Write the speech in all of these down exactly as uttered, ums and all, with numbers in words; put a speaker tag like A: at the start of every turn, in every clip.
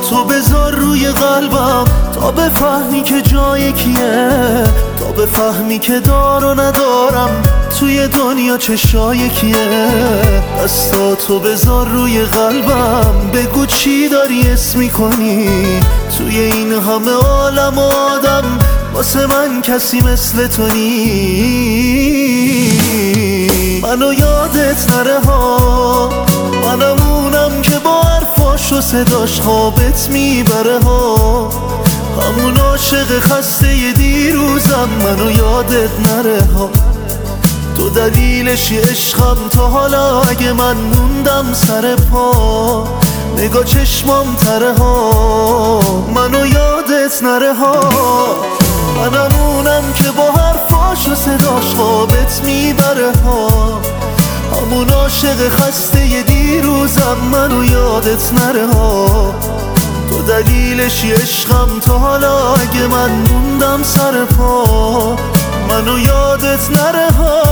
A: تو بذار روی قلبم تا بفهمی که جای کیه، تا بفهمی که دار و ندارم توی دنیا چشای کیه. دستاتو بذار روی قلبم بگو چی داری اسم میکنی، توی این همه عالم و آدم واسه من کسی مثل تو نی. منو یادت نره ها، منم اونم که با حرفاش و صداش خوابت میبره ها، همون عاشق خسته دیروزم. منو یادت نره ها، تو دلیلشی عشقم تا حالا اگه من موندم سر پا، نگاه چشمام تره ها. منو یادت نره ها، منم اونم که با حرفاش و صداش خوابت میبره ها، همون عاشق خسته دیروزم. منو یادت نره ها، تو دلیلشی عشقم تا حالا اگه من موندم سر پا، منو یادت نره ها.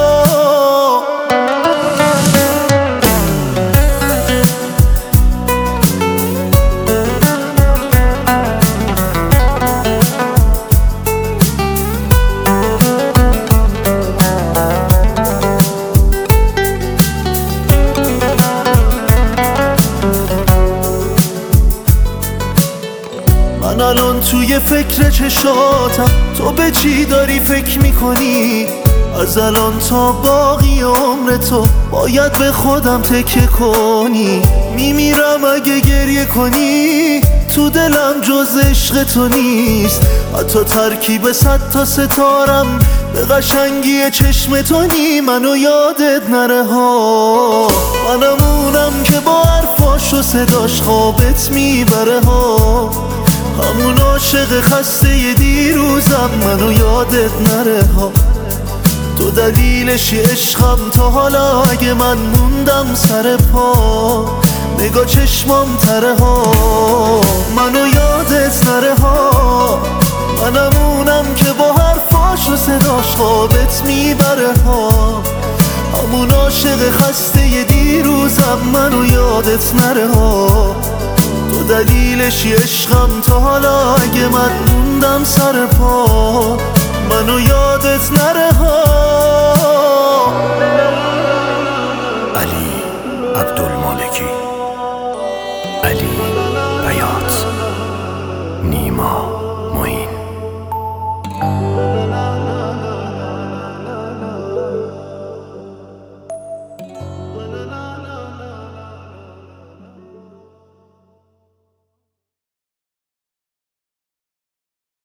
A: من الان توی فکر چشاتم، تو به چی داری فکر میکنی؟ از الان تا باقی عمر تو باید به خودم تکیه کنی. میمیرم اگه گریه کنی، تو دلم جز عشق تو نیست، حتی ترکیب صد تا ستارم به قشنگی چشم تو نی. منو یادت نره ها، منم اونم که با حرفاش و صداش خوابت میبره ها، همون عاشق خسته دیروزم. منو یادت نره ها، تو دلیلشی عشقم تا حالا اگه من موندم سر پا، نگاه چشمام تره ها. منو یادت نره ها، منم اونم که با حرفاش و صداش خوابت میبره ها، همون عاشق خسته دیروزم. منو یادت نره ها، تو دلیلشی عشقم تا حالا اگه من موندم سر پا، منو یادت نره ها.